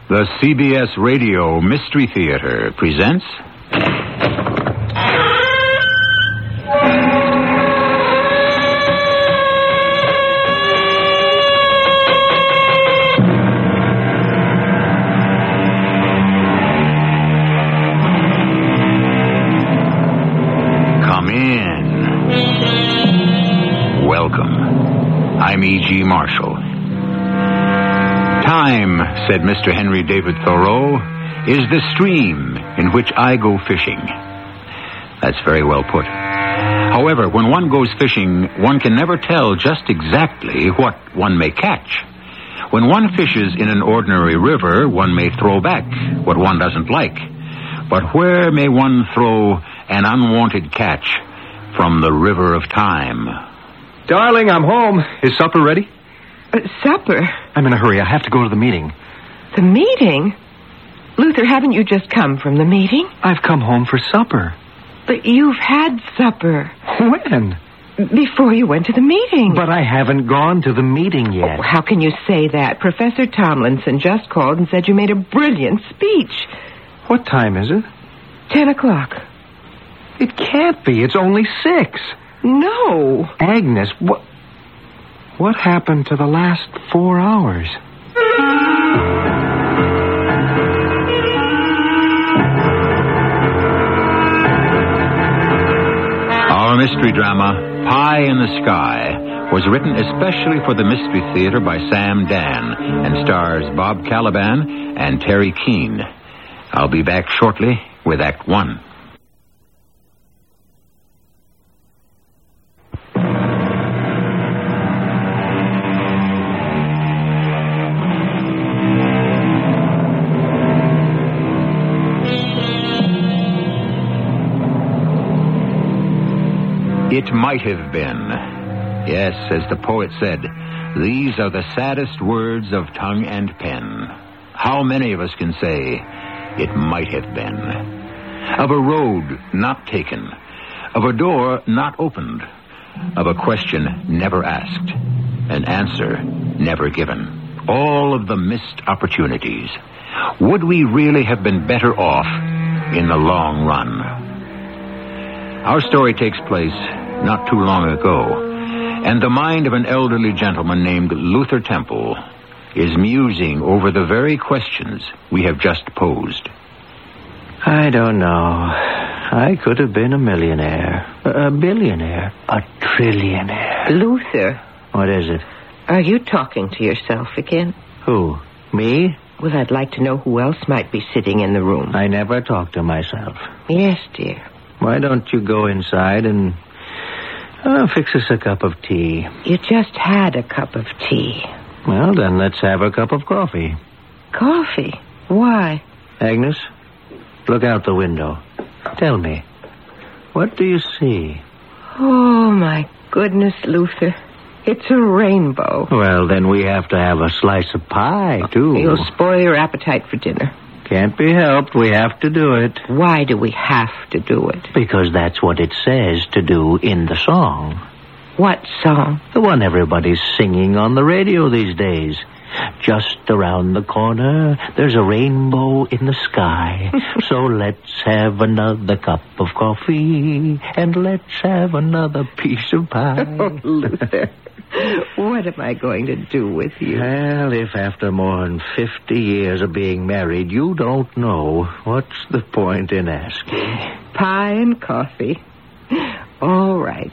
The CBS Radio Mystery Theater presents... Come in. Welcome. I'm E.G. Marshall. Time, said Mr. Henry David Thoreau, is the stream in which I go fishing. That's very well put. However, when one goes fishing, one can never tell just exactly what one may catch. When one fishes in an ordinary river, one may throw back what one doesn't like. But where may one throw an unwanted catch from the river of time? Darling, I'm home. Is supper ready? Supper? I'm in a hurry. I have to go to the meeting. The meeting? Luther, haven't you just come from the meeting? I've come home for supper. But you've had supper. When? Before you went to the meeting. But I haven't gone to the meeting yet. Oh, how can you say that? Professor Tomlinson just called and said you made a brilliant speech. What time is it? 10 o'clock. It can't be. It's only 6. No. Agnes, what happened to the last 4 hours? Our mystery drama, Pie in the Sky, was written especially for the Mystery Theater by Sam Dan and stars Bob Caliban and Terry Keane. I'll be back shortly with Act 1. It might have been. Yes, as the poet said, these are the saddest words of tongue and pen. How many of us can say, it might have been? Of a road not taken, of a door not opened, of a question never asked, an answer never given. All of the missed opportunities. Would we really have been better off in the long run? Our story takes place not too long ago, and the mind of an elderly gentleman named Luther Temple is musing over the very questions we have just posed. I don't know. I could have been a millionaire, a billionaire, a trillionaire. Luther. What is it? Are you talking to yourself again? Who? Me? Well, I'd like to know who else might be sitting in the room. I never talk to myself. Yes, dear. Why don't you go inside and fix us a cup of tea? You just had a cup of tea. Well, then let's have a cup of coffee. Coffee? Why? Agnes, look out the window. Tell me, what do you see? Oh, my goodness, Luther. It's a rainbow. Well, then we have to have a slice of pie, too. You'll spoil your appetite for dinner. Can't be helped. We have to do it. Why do we have to do it? Because that's what it says to do in the song. What song? The one everybody's singing on the radio these days. Just around the corner, there's a rainbow in the sky. So let's have another cup of coffee, and let's have another piece of pie. Oh, Luther, what am I going to do with you? Well, if after more than 50 years of being married, you don't know, what's the point in asking? Pie and coffee. All right.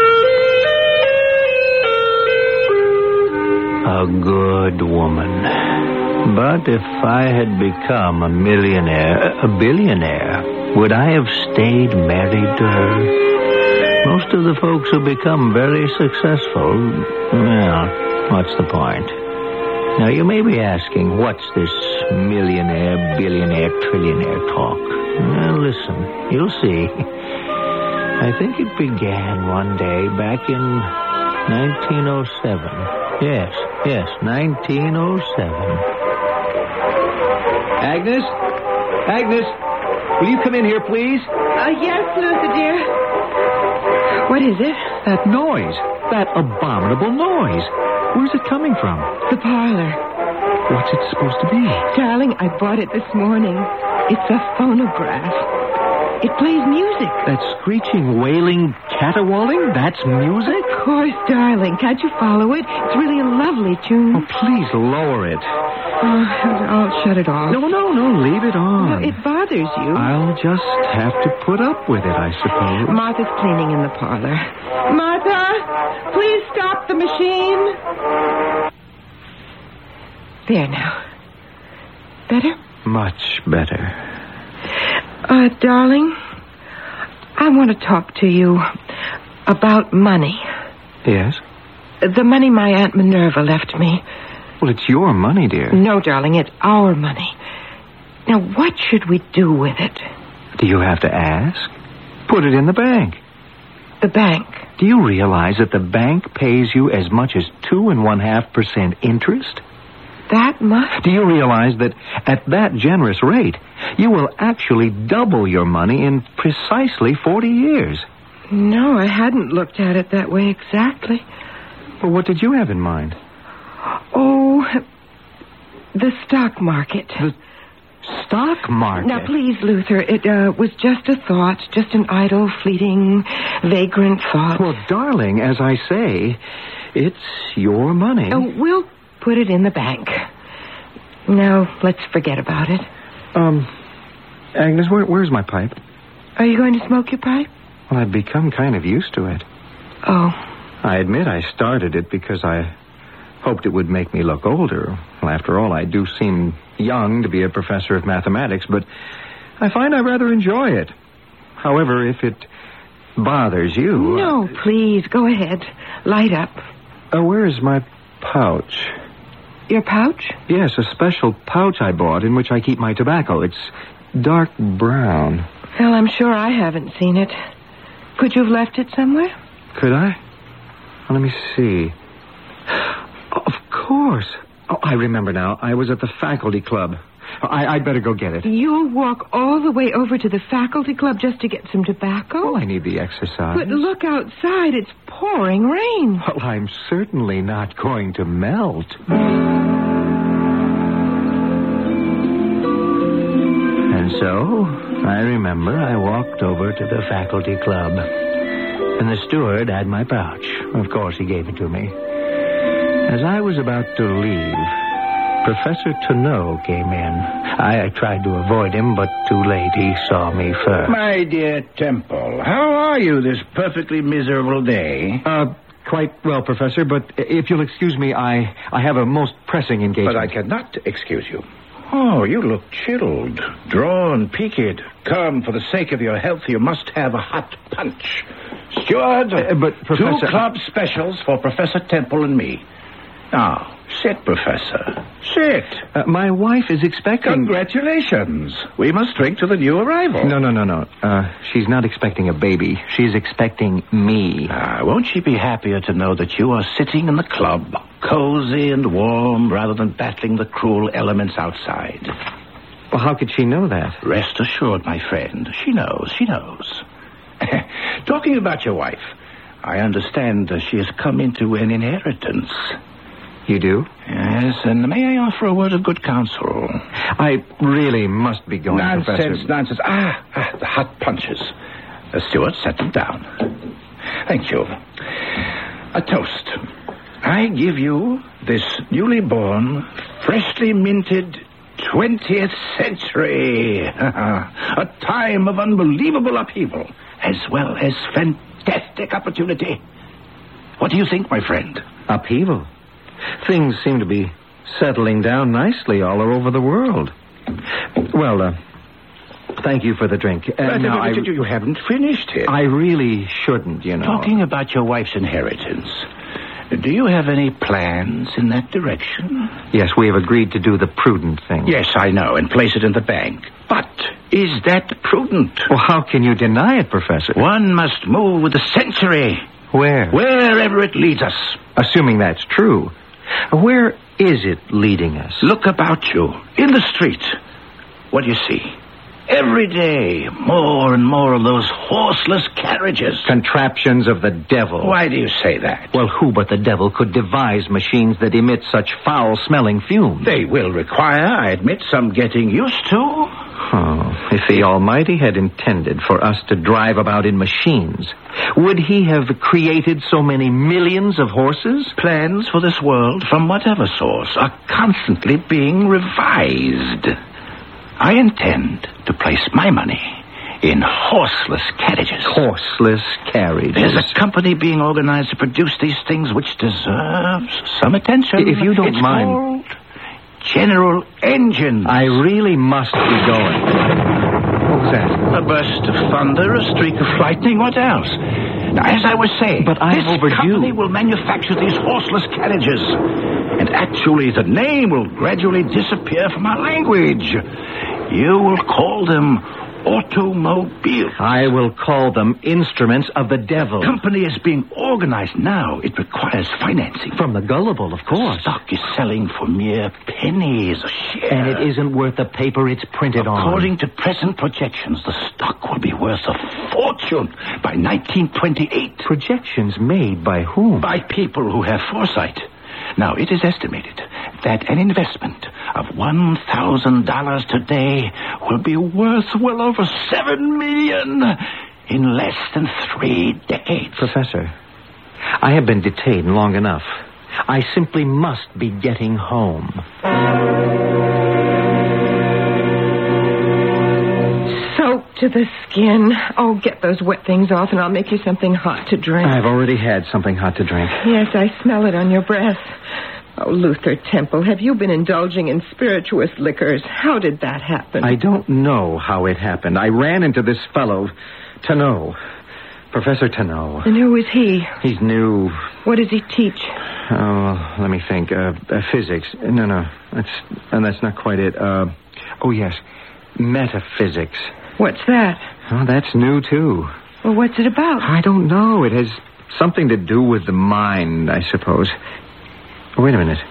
A good woman. But if I had become a millionaire, a billionaire, would I have stayed married to her? Most of the folks who become very successful, well, what's the point? Now, you may be asking, what's this millionaire, billionaire, trillionaire talk? Well, listen, you'll see. I think it began one day back in 1907. Yes, 1907. Agnes? Agnes? Will you come in here, please? Yes, Luther, dear. What is it? That noise. That abominable noise. Where's it coming from? The parlor. What's it supposed to be? Darling, I bought it this morning. It's a phonograph. It plays music. That screeching, wailing, caterwauling? That's music? Of course, darling. Can't you follow it? It's really a lovely tune. Oh, please lower it. I'll shut it off. No, leave it on. No, it bothers you. I'll just have to put up with it, I suppose. Martha's cleaning in the parlor. Martha, please stop the machine. There now. Better? Much better. Darling, I want to talk to you about money. Yes? The money my Aunt Minerva left me. Well, it's your money, dear. No, darling, it's our money. Now, what should we do with it? Do you have to ask? Put it in the bank. The bank. Do you realize that the bank pays you as much as 2.5% interest? That much? Do you realize that at that generous rate, you will actually double your money in precisely 40 years? No, I hadn't looked at it that way exactly. Well, what did you have in mind? Oh, the stock market. The stock market? Now, please, Luther, it was just a thought, just an idle, fleeting, vagrant thought. Well, darling, as I say, it's your money. Oh, we'll put it in the bank. Now, let's forget about it. Agnes, where's my pipe? Are you going to smoke your pipe? Well, I've become kind of used to it. Oh. I admit I started it because I hoped it would make me look older. Well, after all, I do seem young to be a professor of mathematics, but I find I rather enjoy it. However, if it bothers you... No, please, go ahead. Light up. Where is my pouch? Your pouch? Yes, a special pouch I bought in which I keep my tobacco. It's dark brown. Well, I'm sure I haven't seen it. Could you have left it somewhere? Could I? Well, let me see. Of course. Oh, I remember now. I was at the faculty club. I'd better go get it. You'll walk all the way over to the faculty club just to get some tobacco? Well, I need the exercise. But look outside. It's pouring rain. Well, I'm certainly not going to melt. And so, I remember I walked over to the faculty club. And the steward had my pouch. Of course, he gave it to me. As I was about to leave, Professor Tonneau came in. I tried to avoid him, but too late. He saw me first. My dear Temple, how are you this perfectly miserable day? Quite well, Professor, but if you'll excuse me, I have a most pressing engagement. But I cannot excuse you. Oh, you look chilled, drawn, peaked. Come, for the sake of your health, you must have a hot punch. Steward, but Professor... 2 club specials for Professor Temple and me. Now, sit, Professor. Sit. My wife is expecting... Congratulations. We must drink to the new arrival. No. She's not expecting a baby. She's expecting me. Won't she be happier to know that you are sitting in the club, cozy and warm, rather than battling the cruel elements outside? Well, how could she know that? Rest assured, my friend. She knows. Talking about your wife, I understand she has come into an inheritance. You do? Yes, and may I offer a word of good counsel? I really must be going, Professor. Nonsense. The hot punches. Steward, set them down. Thank you. A toast. I give you this newly born, freshly minted 20th century. A time of unbelievable upheaval, as well as fantastic opportunity. What do you think, my friend? Upheaval? Things seem to be settling down nicely all over the world. Well, thank you for the drink. You haven't finished it. I really shouldn't, you know. Talking about your wife's inheritance, do you have any plans in that direction? Yes, we have agreed to do the prudent thing. Yes, I know, and place it in the bank. But is that prudent? Well, how can you deny it, Professor? One must move with the century. Where? Wherever it leads us. Assuming that's true. Where is it leading us? Look about you. In the street. What do you see? Every day, more and more of those horseless carriages. Contraptions of the devil. Why do you say that? Well, who but the devil could devise machines that emit such foul-smelling fumes? They will require, I admit, some getting used to. Oh, if the Almighty had intended for us to drive about in machines, would he have created so many millions of horses? Plans for this world, from whatever source, are constantly being revised. I intend to place my money in horseless carriages. Horseless carriages. There's a company being organized to produce these things which deserves some attention. If you don't it's mind. Called General Engines. I really must be going. What was that? A burst of thunder, a streak of lightning, what else? Now, as I was saying, But I'm this overdue. company will manufacture these horseless carriages. And actually, the name will gradually disappear from our language. You will call them automobiles. I will call them instruments of the devil. The company is being organized now. It requires financing. From the gullible, of course. Stock is selling for mere pennies a share. And it isn't worth the paper it's printed on. According to present projections, the stock will be worth a fortune by 1928. Projections made by whom? By people who have foresight. Now, it is estimated that an investment of $1,000 today will be worth well over $7 million in less than 3 decades. Professor, I have been detained long enough. I simply must be getting home. Soaked to the skin. Oh, get those wet things off and I'll make you something hot to drink. I've already had something hot to drink. Yes, I smell it on your breath. Oh, Luther Temple, have you been indulging in spirituous liquors? How did that happen? I don't know how it happened. I ran into this fellow, Tano. Professor Tano. And who is he? He's new. What does he teach? Oh, let me think. Physics. No. That's not quite it. Oh, yes. Metaphysics. What's that? Oh, that's new, too. Well, what's it about? I don't know. It has something to do with the mind, I suppose. Oh, wait a minute.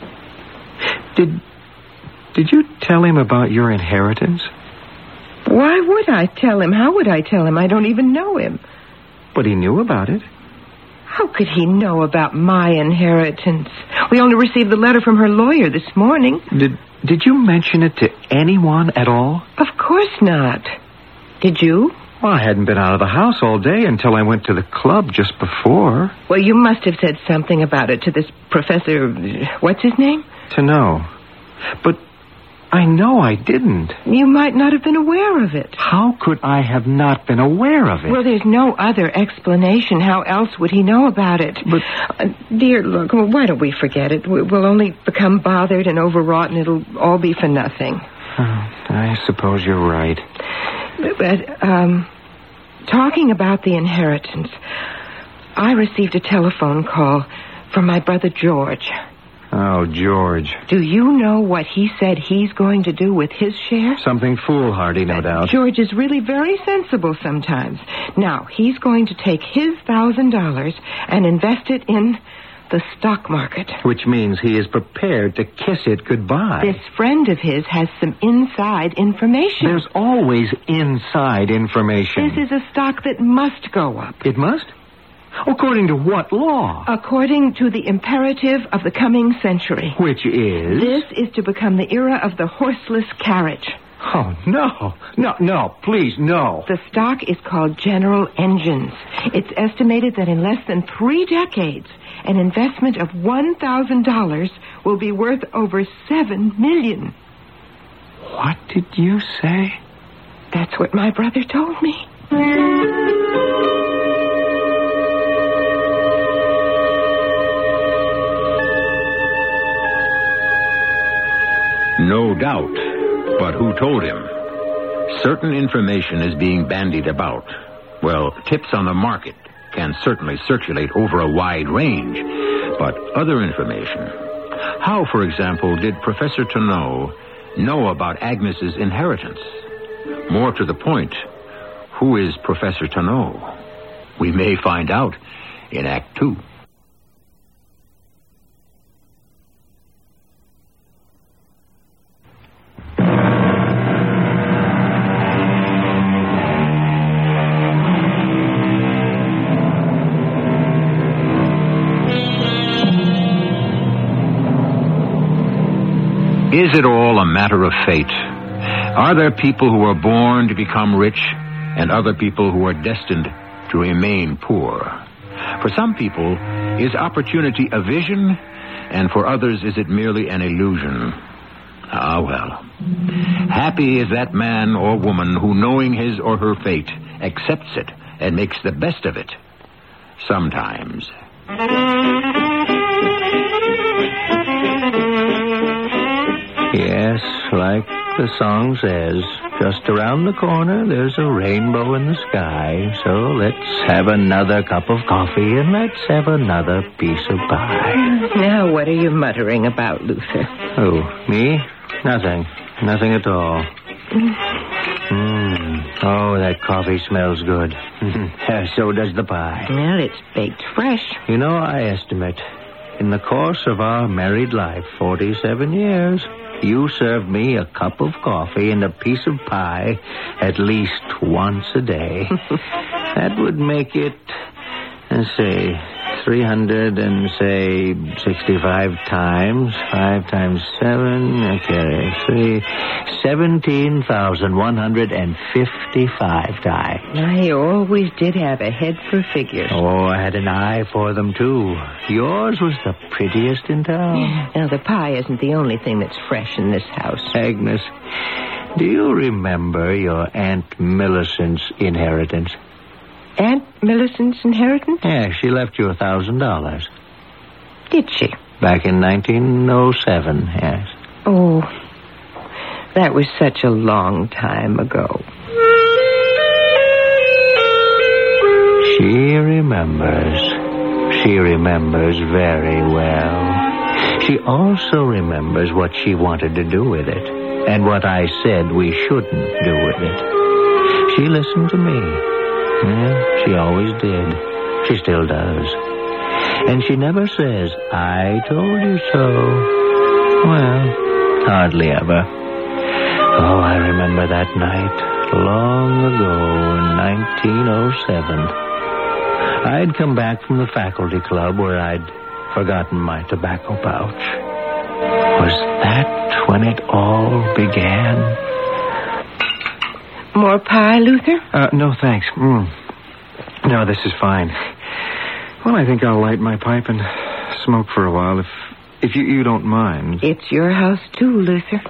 Did you tell him about your inheritance? Why would I tell him? How would I tell him? I don't even know him. But he knew about it. How could he know about my inheritance? We only received the letter from her lawyer this morning. Did you mention it to anyone at all? Of course not. Did you? Well, I hadn't been out of the house all day until I went to the club just before. Well, you must have said something about it to this professor... What's his name? To know. But I know I didn't. You might not have been aware of it. How could I have not been aware of it? Well, there's no other explanation. How else would he know about it? But... dear, look, why don't we forget it? We'll only become bothered and overwrought, and it'll all be for nothing. I suppose you're right. But, talking about the inheritance, I received a telephone call from my brother George. Oh, George. Do you know what he said he's going to do with his share? Something foolhardy, no doubt. George is really very sensible sometimes. Now, he's going to take his $1,000 and invest it in the stock market. Which means he is prepared to kiss it goodbye. This friend of his has some inside information. There's always inside information. This is a stock that must go up. It must? According to what law? According to the imperative of the coming century. Which is? This is to become the era of the horseless carriage. Oh, no. No, please, no. The stock is called General Engines. It's estimated that in less than 3 decades, an investment of $1,000 will be worth over $7 million. What did you say? That's what my brother told me. No doubt. But who told him? Certain information is being bandied about. Well, tips on the market can certainly circulate over a wide range. But other information... How, for example, did Professor Tano know about Agnes's inheritance? More to the point, who is Professor Tano? We may find out in Act 2. Is it all a matter of fate? Are there people who are born to become rich and other people who are destined to remain poor? For some people, is opportunity a vision, and for others, is it merely an illusion? Ah, well. Happy is that man or woman who, knowing his or her fate, accepts it and makes the best of it. Sometimes. Yes, like the song says, just around the corner there's a rainbow in the sky. So let's have another cup of coffee and let's have another piece of pie. Now, what are you muttering about, Luther? Oh, me? Nothing. Nothing at all. Oh, that coffee smells good. So does the pie. Well, it's baked fresh. You know, I estimate, in the course of our married life, 47 years, you served me a cup of coffee and a piece of pie at least once a day. That would make it, let's say, 365 times. 5 times 7, okay, 17,155 times. I always did have a head for figures. Oh, I had an eye for them, too. Yours was the prettiest in town. Now, the pie isn't the only thing that's fresh in this house. Agnes, do you remember your Aunt Millicent's inheritance? Aunt Millicent's inheritance? Yeah, she left you $1,000. Did she? Back in 1907, yes. Oh, that was such a long time ago. She remembers. She remembers very well. She also remembers what she wanted to do with it, and what I said we shouldn't do with it. She listened to me. Yeah, she always did. She still does. And she never says, I told you so. Well, hardly ever. Oh, I remember that night, long ago in 1907. I'd come back from the faculty club where I'd forgotten my tobacco pouch. Was that when it all began? More pie, Luther? No, thanks. No, this is fine. Well, I think I'll light my pipe and smoke for a while, if you don't mind. It's your house, too, Luther.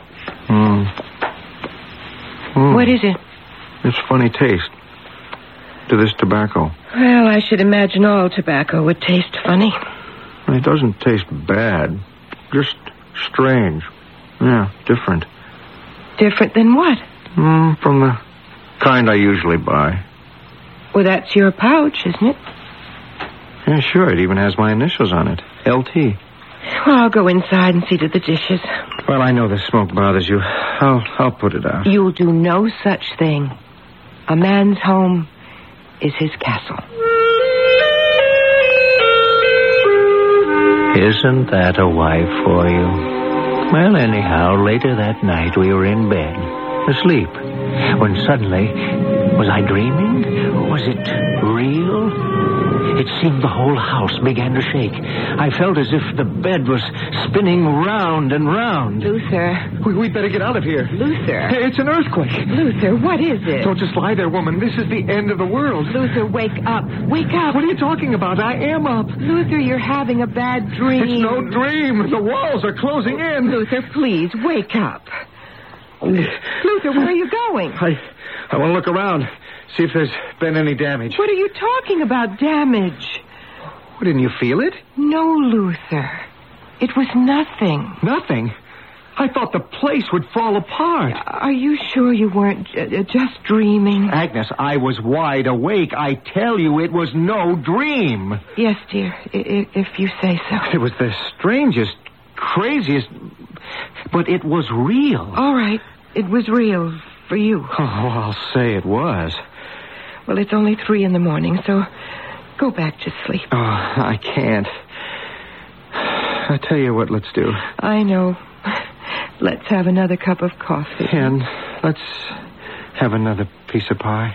What is it? It's funny taste to this tobacco. Well, I should imagine all tobacco would taste funny. It doesn't taste bad. Just strange. Yeah, different. Different than what? From the kind I usually buy. Well, that's your pouch, isn't it? Yeah, sure. It even has my initials on it. LT. Well, I'll go inside and see to the dishes. Well, I know the smoke bothers you. I'll put it out. You'll do no such thing. A man's home is his castle. Isn't that a wife for you? Well, anyhow, later that night we were in bed, asleep, when suddenly, was I dreaming? Was it real? It seemed the whole house began to shake. I felt as if the bed was spinning round and round. Luther. We'd better get out of here. Luther. It's an earthquake. Luther, what is it? Don't just lie there, woman. This is the end of the world. Luther, wake up. Wake up. What are you talking about? I am up. Luther, you're having a bad dream. It's no dream. The walls are closing in. Luther, please, wake up. Luther, where are you going? I want to look around, see if there's been any damage. What are you talking about, damage? What, didn't you feel it? No, Luther. It was nothing. Nothing? I thought the place would fall apart. Are you sure you weren't just dreaming? Agnes, I was wide awake. I tell you, it was no dream. Yes, dear, if you say so. It was the strangest, craziest, but it was real. All right, it was real for you. Oh, I'll say it was. Well, it's only 3 a.m, so go back to sleep. Oh, I can't. I tell you what, let's do. I know. Let's have another cup of coffee. And let's have another piece of pie.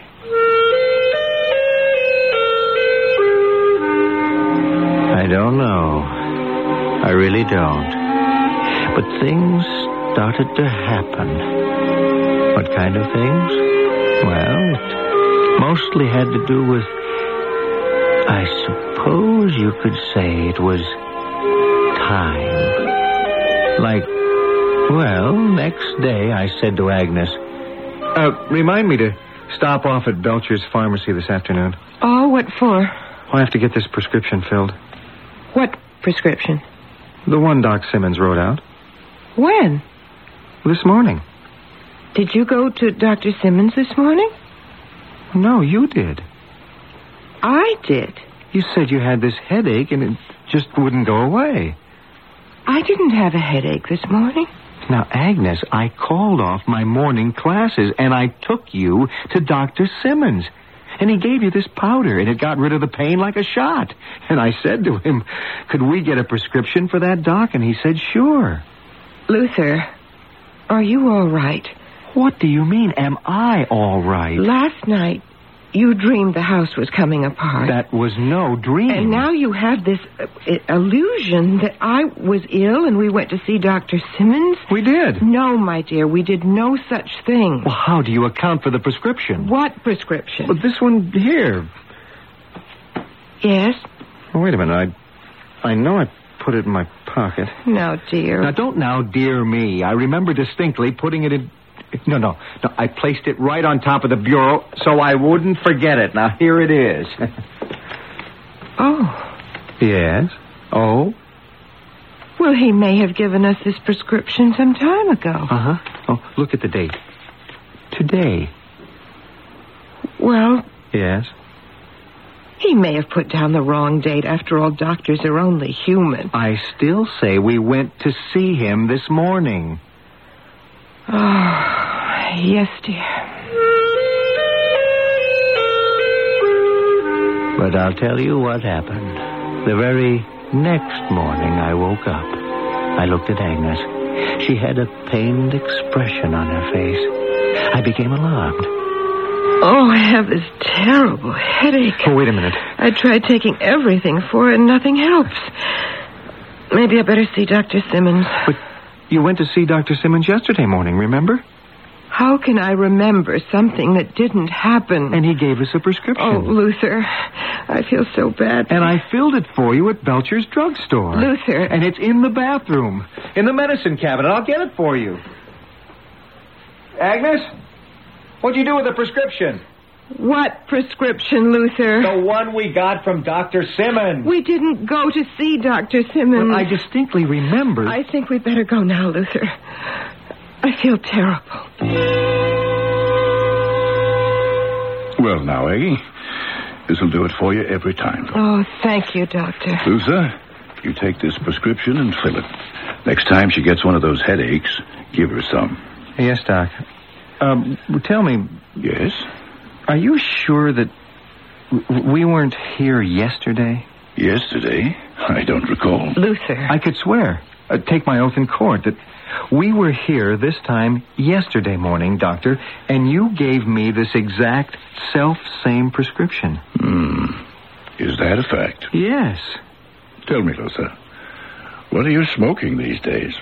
I don't know. I really don't. But things started to happen. What kind of things? Well, it mostly had to do with, I suppose you could say it was time. Like, well, next day I said to Agnes, Remind me to stop off at Belcher's Pharmacy this afternoon. Oh, what for? I have to get this prescription filled. What prescription? The one Doc Simmons wrote out. When? This morning. Did you go to Dr. Simmons this morning? No, you did. I did. You said you had this headache and it just wouldn't go away. I didn't have a headache this morning. Now, Agnes, I called off my morning classes and I took you to Dr. Simmons. And he gave you this powder and it got rid of the pain like a shot. And I said to him, could we get a prescription for that, Doc? And he said, sure. Luther, are you all right? What do you mean, am I all right? Last night, you dreamed the house was coming apart. That was no dream. And now you have this illusion that I was ill and we went to see Dr. Simmons? We did. No, my dear, we did no such thing. Well, how do you account for the prescription? What prescription? Well, this one here. Yes? Oh, wait a minute. I know I put it in my pocket. No, dear. Now, don't now dear me. I remember distinctly putting it in... No. I placed it right on top of the bureau so I wouldn't forget it. Now, here it is. Oh. Yes? Oh? Well, he may have given us this prescription some time ago. Uh-huh. Oh, look at the date. Today. Well... Yes? He may have put down the wrong date. After all, doctors are only human. I still say we went to see him this morning. Oh, yes, dear. But I'll tell you what happened. The very next morning I woke up. I looked at Agnes. She had a pained expression on her face. I became alarmed. Oh, I have this terrible headache. Oh, wait a minute. I tried taking everything for it and nothing helps. Maybe I better see Dr. Simmons. But you went to see Dr. Simmons yesterday morning, remember? How can I remember something that didn't happen? And he gave us a prescription. Oh, Luther, I feel so bad. And I filled it for you at Belcher's drugstore. Luther. And it's in the bathroom, in the medicine cabinet. I'll get it for you. Agnes? What'd you do with the prescription? What prescription, Luther? The one we got from Dr. Simmons. We didn't go to see Dr. Simmons. Well, I distinctly remember. I think we'd better go now, Luther. I feel terrible. Well, now, Aggie, this'll do it for you every time. Oh, thank you, Doctor. Luther, you take this prescription and fill it. Next time she gets one of those headaches, give her some. Yes, Doc. Tell me. Yes? Are you sure that we weren't here yesterday? Yesterday? I don't recall. Luther. I could swear, take my oath in court, that we were here this time yesterday morning, Doctor, and you gave me this exact self-same prescription. Is that a fact? Yes. Tell me, Luther, what are you smoking these days?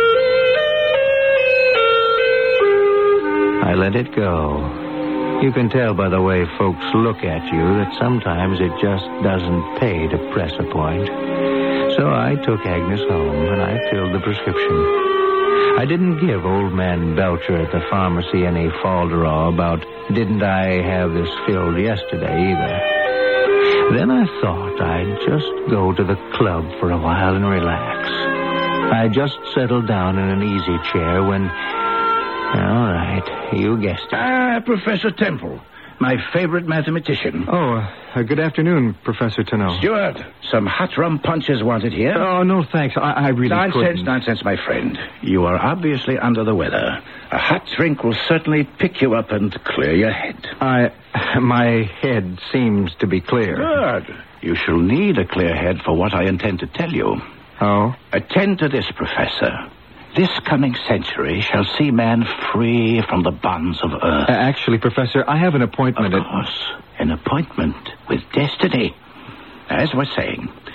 I let it go. You can tell by the way folks look at you that sometimes it just doesn't pay to press a point. So I took Agnes home and I filled the prescription. I didn't give old man Belcher at the pharmacy any falderall about didn't I have this filled yesterday either. Then I thought I'd just go to the club for a while and relax. I just settled down in an easy chair when... All right, you guessed it. Professor Temple, my favorite mathematician. Oh, good afternoon, Professor Tennell. Stuart, some hot rum punches wanted here. Oh, no, thanks. I really couldn't. Nonsense, my friend. You are obviously under the weather. A hot drink will certainly pick you up and clear your head. My head seems to be clear. Good. You shall need a clear head for what I intend to tell you. Oh? Attend to this, Professor. This coming century shall see man free from the bonds of earth. Actually, Professor, I have an appointment. Of course, an appointment with destiny. As we're saying,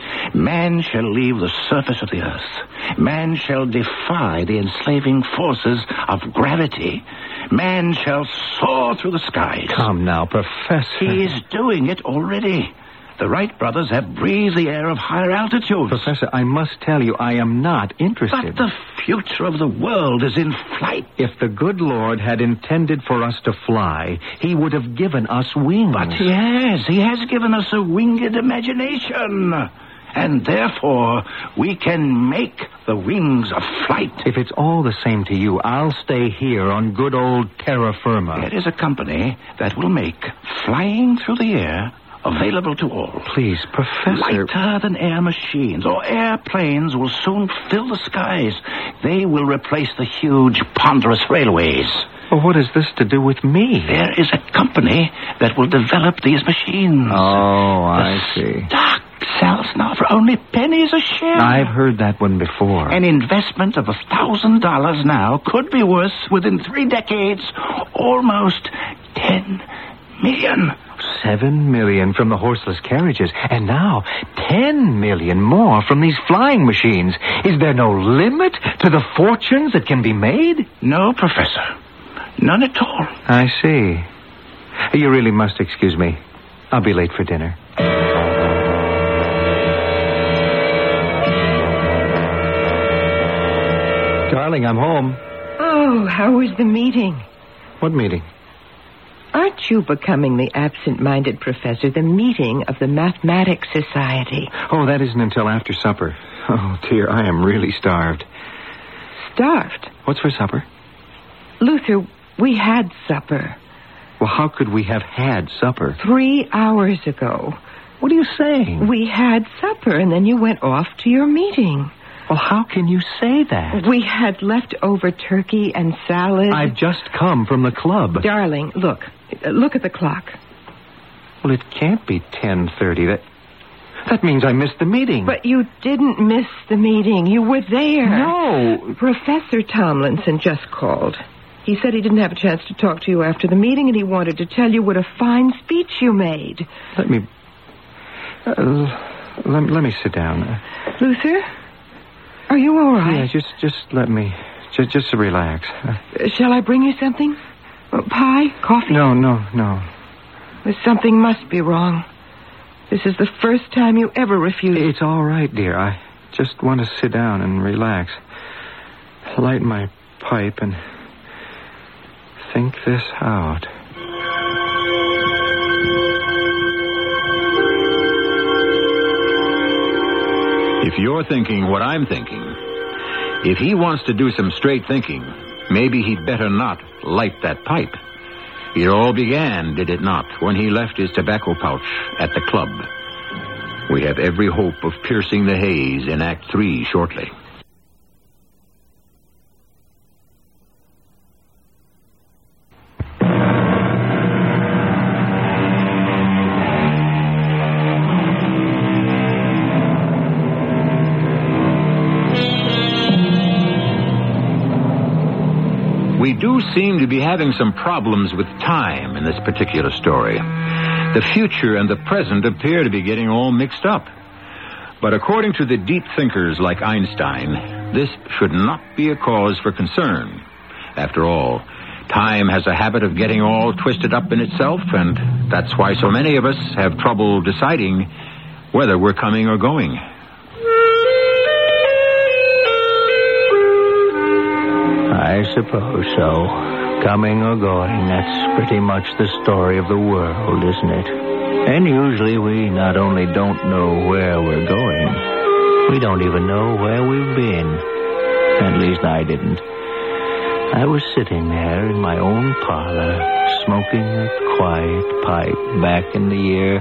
Man shall leave the surface of the earth. Man shall defy the enslaving forces of gravity. Man shall soar through the skies. Come now, Professor. He is doing it already. The Wright brothers have breathed the air of higher altitudes. Professor, I must tell you, I am not interested. But the future of the world is in flight. If the good Lord had intended for us to fly, he would have given us wings. But he has given us a winged imagination. And therefore, we can make the wings of flight. If it's all the same to you, I'll stay here on good old terra firma. There is a company that will make flying through the air available to all. Please, Professor. Lighter-than-air machines or airplanes will soon fill the skies. They will replace the huge, ponderous railways. Well, what has this to do with me? There is a company that will develop these machines. Oh, I see. Stock sells now for only pennies a share. I've heard that one before. An investment of $1,000 now could be worth, within 3 decades, almost $10 million. 7 million from the horseless carriages, and now 10 million more from these flying machines. Is there no limit to the fortunes that can be made? No, Professor. None at all. I see. You really must excuse me. I'll be late for dinner. Darling, I'm home. Oh, how was the meeting? What meeting? Aren't you becoming the absent-minded professor? The meeting of the Mathematics Society. Oh, that isn't until after supper. Oh, dear, I am really starved. Starved? What's for supper? Luther, we had supper. Well, how could we have had supper? 3 hours ago. What are you saying? We had supper, and then you went off to your meeting. Well, how can you say that? We had leftover turkey and salad. I've just come from the club. Darling, look. Look at the clock. Well, it can't be 10:30. That means I missed the meeting. But you didn't miss the meeting. You were there. No. Professor Tomlinson just called. He said he didn't have a chance to talk to you after the meeting, and he wanted to tell you what a fine speech you made. Let me sit down. Luther? Are you all right? Yeah, just let me... Just to relax. Shall I bring you something? Pie? Coffee? No. Something must be wrong. This is the first time you ever refused. It's all right, dear. I just want to sit down and relax. Light my pipe and think this out. If you're thinking what I'm thinking, if he wants to do some straight thinking, maybe he'd better not light that pipe. It all began, did it not, when he left his tobacco pouch at the club. We have every hope of piercing the haze in Act 3 shortly. We do seem to be having some problems with time in this particular story. The future and the present appear to be getting all mixed up. But according to the deep thinkers like Einstein, this should not be a cause for concern. After all, time has a habit of getting all twisted up in itself, and that's why so many of us have trouble deciding whether we're coming or going. I suppose so. Coming or going, that's pretty much the story of the world, isn't it? And usually we not only don't know where we're going, we don't even know where we've been. At least I didn't. I was sitting there in my own parlor, smoking a quiet pipe back in the year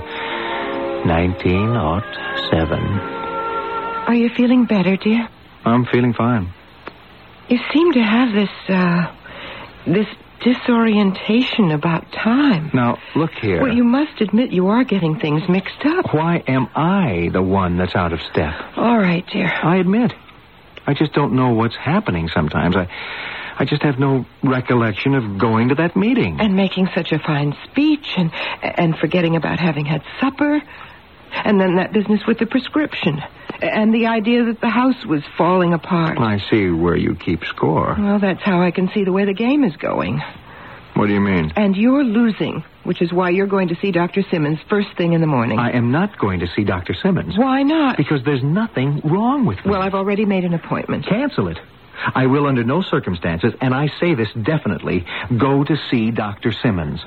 1907. Are you feeling better, dear? I'm feeling fine. You seem to have this disorientation about time. Now, look here. Well, you must admit you are getting things mixed up. Why am I the one that's out of step? All right, dear. I admit. I just don't know what's happening sometimes. I just have no recollection of going to that meeting. And making such a fine speech and forgetting about having had supper. And then that business with the prescription. And the idea that the house was falling apart. I see where you keep score. Well, that's how I can see the way the game is going. What do you mean? And you're losing, which is why you're going to see Dr. Simmons first thing in the morning. I am not going to see Dr. Simmons. Why not? Because there's nothing wrong with me. Well, I've already made an appointment. Cancel it. I will under no circumstances, and I say this definitely, go to see Dr. Simmons.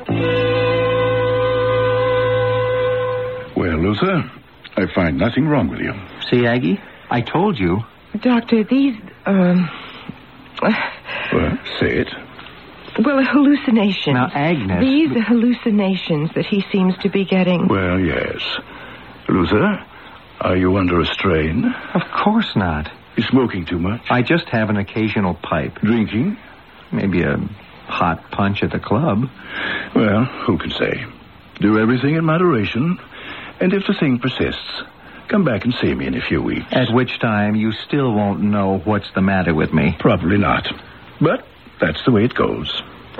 Well, Luther, I find nothing wrong with you. See, Aggie? I told you. Doctor, these, Well, say it. well, hallucinations. Now, Agnes... These hallucinations that he seems to be getting. Well, yes. Luther, are you under a strain? Of course not. You smoking too much? I just have an occasional pipe. Drinking? Maybe a hot punch at the club. Well, who can say? Do everything in moderation, and if the thing persists, come back and see me in a few weeks. At which time you still won't know what's the matter with me. Probably not. But that's the way it goes.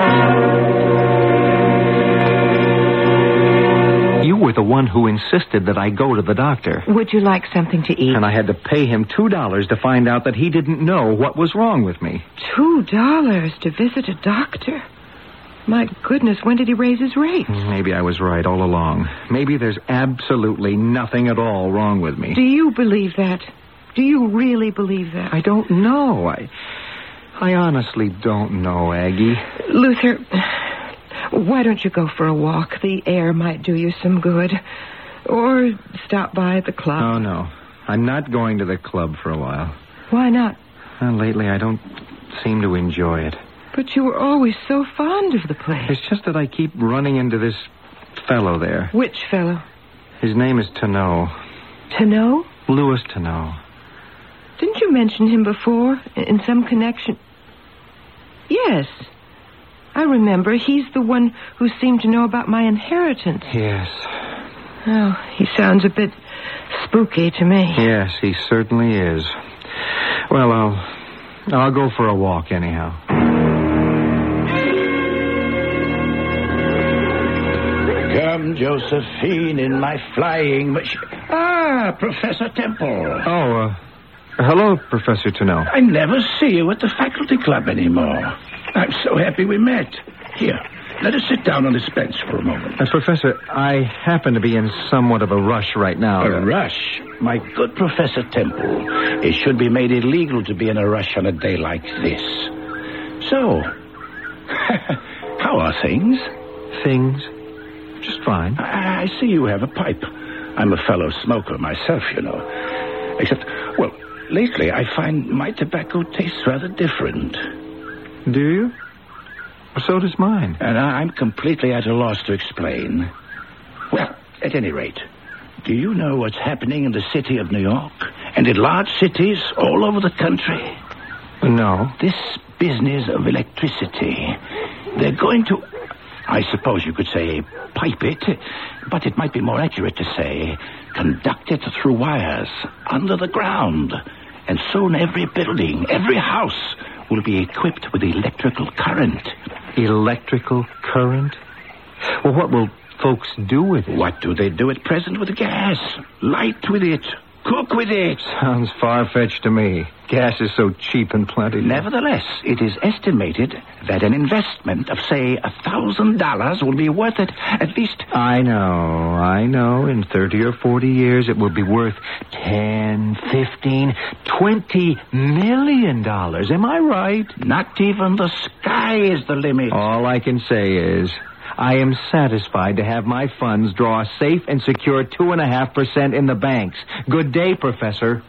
You were the one who insisted that I go to the doctor. Would you like something to eat? And I had to pay him $2 to find out that he didn't know what was wrong with me. $2 to visit a doctor? My goodness, when did he raise his rates? Maybe I was right all along. Maybe there's absolutely nothing at all wrong with me. Do you believe that? Do you really believe that? I don't know. I honestly don't know, Aggie. Luther, why don't you go for a walk? The air might do you some good. Or stop by at the club. Oh, no. I'm not going to the club for a while. Why not? Well, lately, I don't seem to enjoy it. But you were always so fond of the place. It's just that I keep running into this fellow there. Which fellow? His name is Tano. Tano? Louis Tano. Didn't you mention him before? In some connection? Yes. I remember. He's the one who seemed to know about my inheritance. Yes. Oh, he sounds a bit spooky to me. Yes, he certainly is. Well, I'll go for a walk anyhow. Come, Josephine, in my flying machine. Ah, Professor Temple. Oh, hello, Professor Tano. I never see you at the faculty club anymore. I'm so happy we met. Here, let us sit down on this bench for a moment. Professor, I happen to be in somewhat of a rush right now. A rush? My good Professor Temple, it should be made illegal to be in a rush on a day like this. So, how are things? Things? Just fine. I see you have a pipe. I'm a fellow smoker myself, you know. Except, well, lately I find my tobacco tastes rather different. Do you? So does mine. And I'm completely at a loss to explain. Well, at any rate, do you know what's happening in the city of New York? And in large cities all over the country? No. This business of electricity. They're going to, I suppose you could say, pipe it, but it might be more accurate to say, conduct it through wires under the ground. And soon every building, every house will be equipped with electrical current. Electrical current? Well, what will folks do with it? What do they do at present with gas? Light with it. Cook with it. Sounds far-fetched to me. Gas is so cheap and plenty. Nevertheless, it is estimated that an investment of, say, $1,000 will be worth it at least... I know. In 30 or 40 years, it will be worth $10, $15, $20 million. Am I right? Not even the sky is the limit. All I can say is... I am satisfied to have my funds draw a safe and secure 2.5% in the banks. Good day, Professor.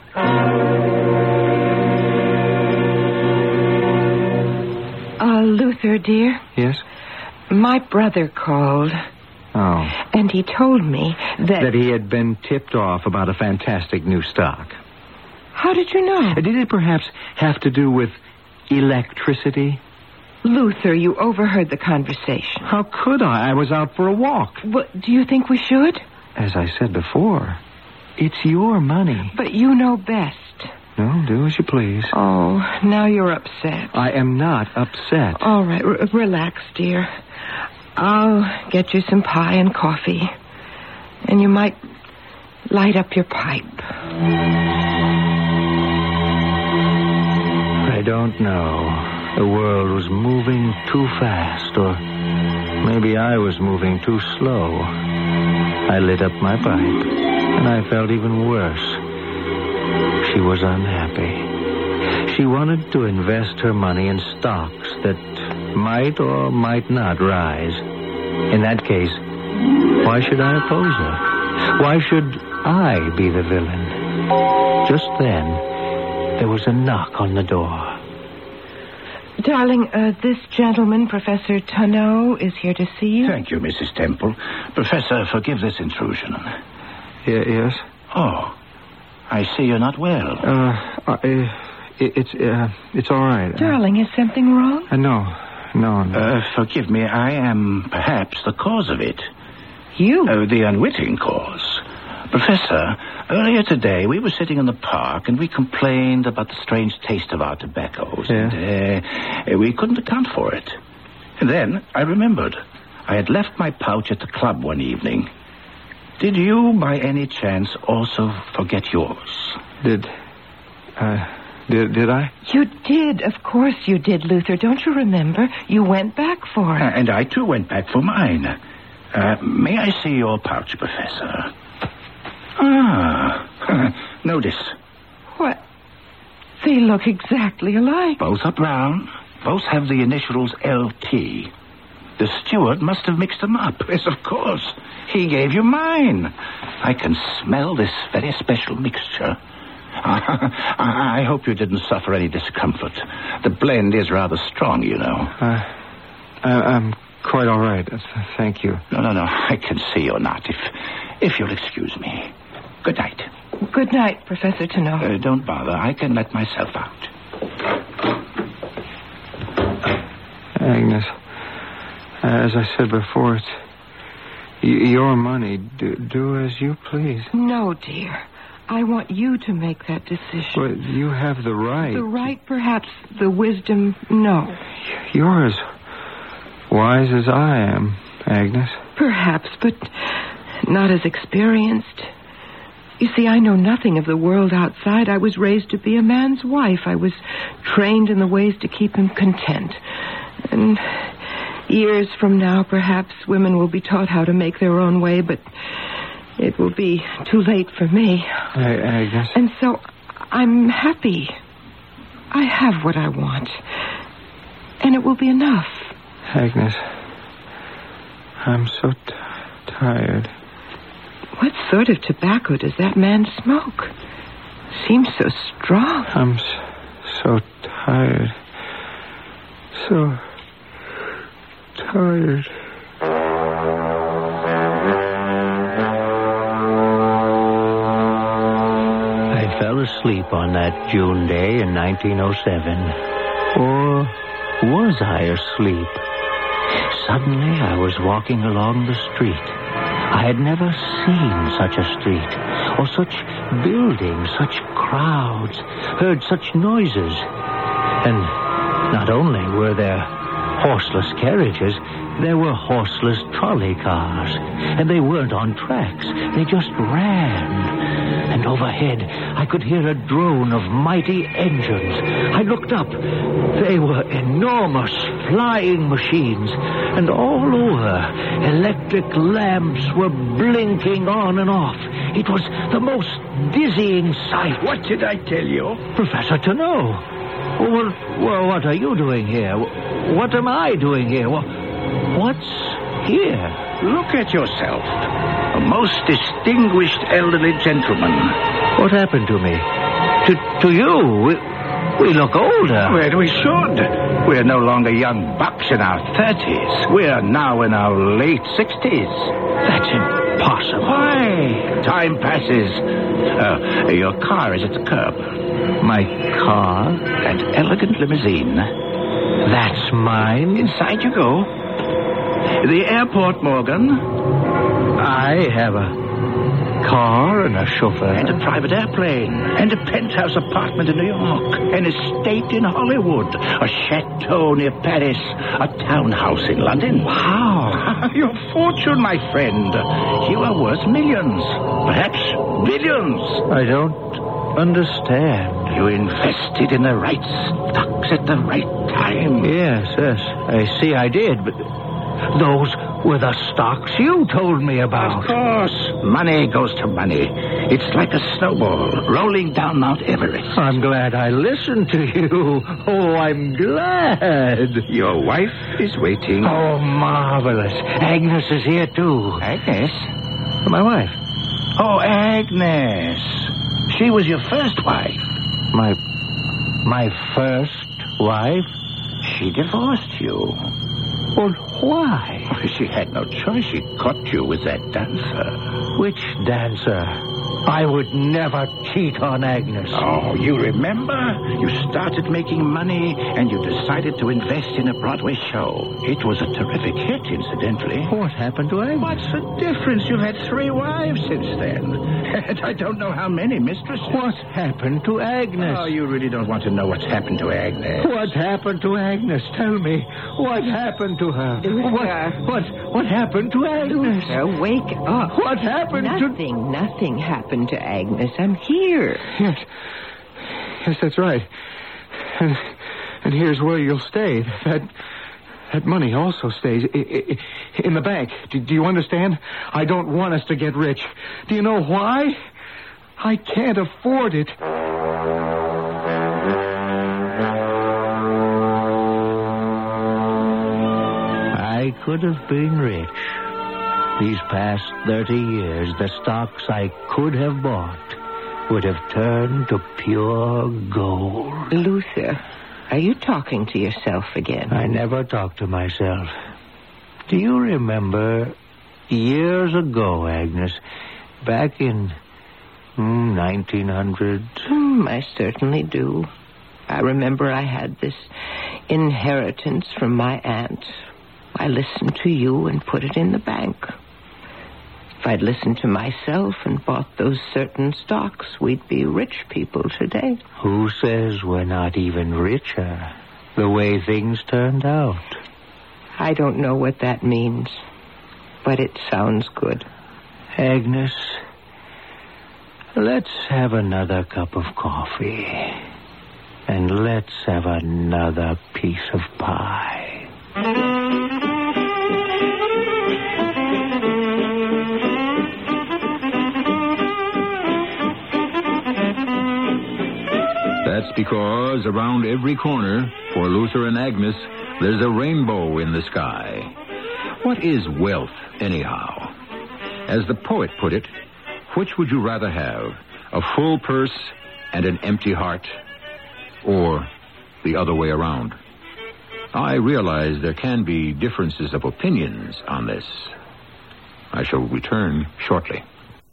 Luther, dear? Yes? My brother called. Oh. And he told me that he had been tipped off about a fantastic new stock. How did you know? Did it perhaps have to do with electricity? Luther, you overheard the conversation. How could I? I was out for a walk. What, do you think we should? As I said before, it's your money. But you know best. No, do as you please. Oh, now you're upset. I am not upset. All right, relax, dear. I'll get you some pie and coffee. And you might light up your pipe. I don't know. The world was moving too fast, or maybe I was moving too slow. I lit up my pipe, and I felt even worse. She was unhappy. She wanted to invest her money in stocks that might or might not rise. In that case, why should I oppose her? Why should I be the villain? Just then, there was a knock on the door. Darling, this gentleman, Professor Tonneau, is here to see you. Thank you, Mrs. Temple. Professor, forgive this intrusion. Yes? Oh, I see you're not well. It's all right. Darling, is something wrong? No. Forgive me, I am perhaps the cause of it. You? The unwitting cause. Professor, earlier today we were sitting in the park and we complained about the strange taste of our tobaccos. Yeah. And we couldn't account for it. And then I remembered. I had left my pouch at the club one evening. Did you, by any chance, also forget yours? Did I? You did. Of course you did, Luther. Don't you remember? You went back for it. And I, too, went back for mine. May I see your pouch, Professor? Notice. What? They look exactly alike. Both are brown. Both have the initials LT. The steward must have mixed them up. Yes, of course. He gave you mine. I can smell this very special mixture. I hope you didn't suffer any discomfort. The blend is rather strong, you know. I'm quite all right. Thank you. No. I can see you're not. If you'll excuse me. Good night. Good night, Professor Tonneau. Don't bother. I can let myself out. Agnes, as I said before, it's your money. Do as you please. No, dear. I want you to make that decision. But you have the right. The right, perhaps. The wisdom, no. You're as wise as I am, Agnes. Perhaps, but not as experienced. You see, I know nothing of the world outside. I was raised to be a man's wife. I was trained in the ways to keep him content. And years from now, perhaps, women will be taught how to make their own way, but it will be too late for me. Agnes. And so I'm happy. I have what I want. And it will be enough. Agnes, I'm so tired. What sort of tobacco does that man smoke? Seems so strong. I'm so tired. So tired. I fell asleep on that June day in 1907. Or was I asleep? Suddenly I was walking along the street. I had never seen such a street, or such buildings, such crowds, heard such noises. And not only were there horseless carriages, there were horseless trolley cars. And they weren't on tracks. They just ran. And overhead, I could hear a drone of mighty engines. I looked up. They were enormous flying machines. And all over, electric lamps were blinking on and off. It was the most dizzying sight. What did I tell you? Professor Tonneau. Well, what are you doing here? What am I doing here? What's here? Look at yourself. A most distinguished elderly gentleman. What happened to me? To you? We look older. Well, we should. We're no longer young bucks in our 30s. We're now in our late 60s. That's impossible. Why? Time passes. Your car is at the curb. My car? That elegant limousine. That's mine? Inside you go. The airport, Morgan. I have a car and a chauffeur. And a private airplane. And a penthouse apartment in New York. An estate in Hollywood. A chateau near Paris. A townhouse in London. Wow. Your fortune, my friend. You are worth millions. Perhaps billions. I don't understand. You invested in the right stocks at the right time. Yes. I see I did, but those were the stocks you told me about. Of course. Money goes to money. It's like a snowball rolling down Mount Everest. I'm glad I listened to you. Oh, I'm glad. Your wife is waiting. Oh, marvelous. Agnes is here, too. Agnes? My wife. Oh, Agnes. She was your first wife. My first wife? She divorced you. Well, why? She had no choice. She caught you with that dancer. Which dancer? I would never cheat on Agnes. Oh, you remember? You started making money and you decided to invest in a Broadway show. It was a terrific hit, incidentally. What happened to Agnes? What's the difference? You've had 3 wives since then. And I don't know how many mistresses. What happened to Agnes? Oh, you really don't want to know what's happened to Agnes. What happened to Agnes? Tell me. What happened to her? What happened to Agnes? Luther, wake up. What happened Nothing happened to Agnes. I'm here. Yes, that's right. And here's where you'll stay. That money also stays in the bank. Do you understand? I don't want us to get rich. Do you know why? I can't afford it. I could have been rich. These past 30 years, the stocks I could have bought would have turned to pure gold. Luther, are you talking to yourself again? I never talk to myself. Do you remember years ago, Agnes, back in 1900? I certainly do. I remember I had this inheritance from my aunt. I listened to you and put it in the bank. If I'd listened to myself and bought those certain stocks, we'd be rich people today. Who says we're not even richer, the way things turned out? I don't know what that means, but it sounds good. Agnes, let's have another cup of coffee. And let's have another piece of pie. That's because around every corner, for Luther and Agnes, there's a rainbow in the sky. What is wealth, anyhow? As the poet put it, which would you rather have, a full purse and an empty heart, or the other way around? I realize there can be differences of opinions on this. I shall return shortly.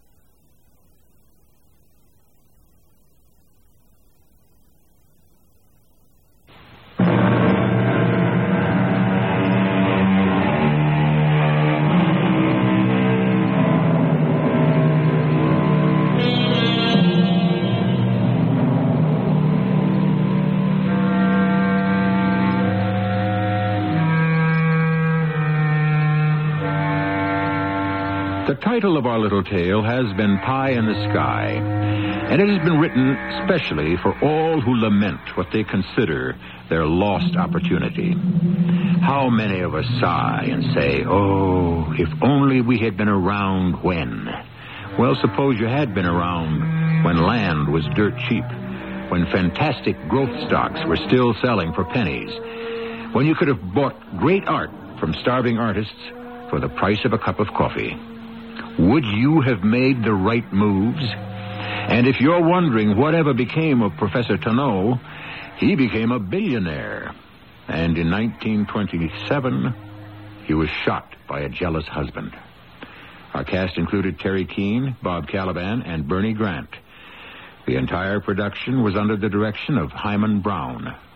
The title of our little tale has been Pie in the Sky, and it has been written specially for all who lament what they consider their lost opportunity. How many of us sigh and say, oh, if only we had been around when? Well, suppose you had been around when land was dirt cheap, when fantastic growth stocks were still selling for pennies, when you could have bought great art from starving artists for the price of a cup of coffee. Would you have made the right moves? And if you're wondering whatever became of Professor Tonneau, he became a billionaire. And in 1927, he was shot by a jealous husband. Our cast included Terry Keane, Bob Caliban, and Bernie Grant. The entire production was under the direction of Hyman Brown.